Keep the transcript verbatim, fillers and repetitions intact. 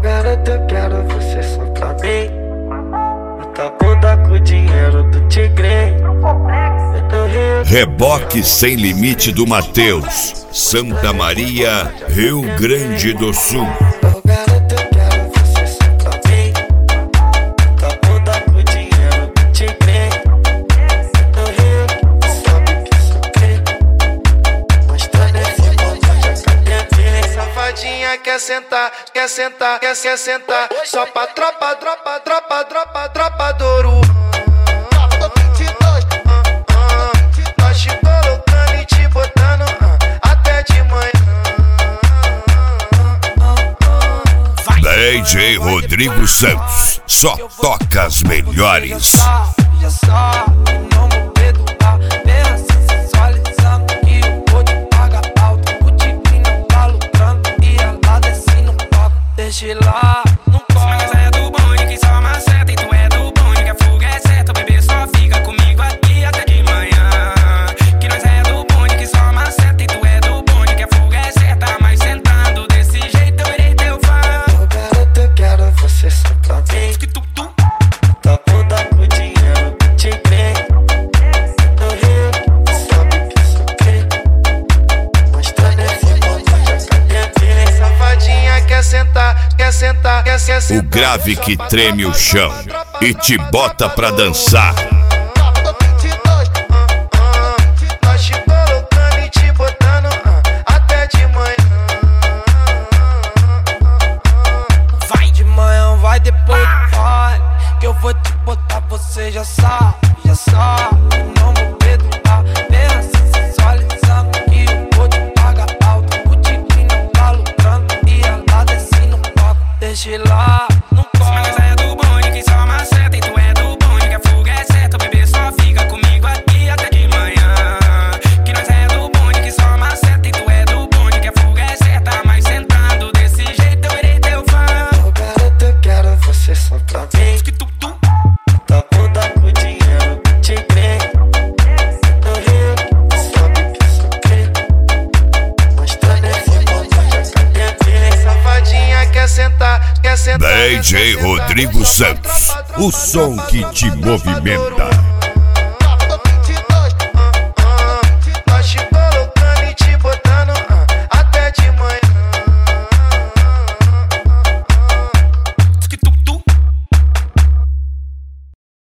garoto, eu quero você só pra mim. Muita bunda com o dinheiro do tigre. Reboque Sem Limite do Mateus, Santa Maria, Rio Grande do Sul. Ô garoto, eu quero você só pra mim. Muita bunda com o dinheiro do tigre. No Rio, sabe que sou crê. Mostrando esse bombom, já cadê? Safadinha quer sentar, quer sentar, quer, quer sentar. Só pra tropa, tropa, tropa, tropa, tropa do ouro. D J Rodrigo Santos, só toca as melhores. Já sabe, não vou perdoar. Pensa, sensualizando que eu vou te pagar alto. O tigre não tá lucrando e ela desce no palco. Deixa lá, não corre. Mas é do bonde que só maceta e tu é do bonde que a fuga é certa. O bebê só fica comigo aqui até de manhã. Que nós é do bonde que só maceta e tu é do bonde que a fuga é certa. Mas sentando desse jeito eu irei teu fã. Eu quero você só pra mim. Tá bunda com o dinheiro do tigre. No Rio, sabe que sou crê. Mostrando esse bombom, já cadê? Safadinha quer sentar, quer sentar, quer, quer sentar. O grave que treme o chão e te bota pra dançar. Nós te colocando e te botando até de manhã. Vai depois do baile, que eu vou te botar, você já sabe, já sabe, não vou perdoar. Pensa, sensualizando que eu vou te pagar alto. O tigre não tá lucrando e ela desce no palco. Deixa lá, não corre. Mas é do bonde que só maceta e tu é do bonde que a fuga é certa. O bebê só fica comigo aqui até de manhã. Que nós é do bonde que só maceta e tu é do bonde que a fuga é certa. Mas sentando desse jeito eu irei teu fã. Quero você só pra mim. Tá bunda com o dinheiro do tigre. No Rio, sabe que sou crê. Mostrando esse bombom, já cadê? Safadinha quer sentar, quer sentar. D J Rodrigo Santos, o som que te movimenta.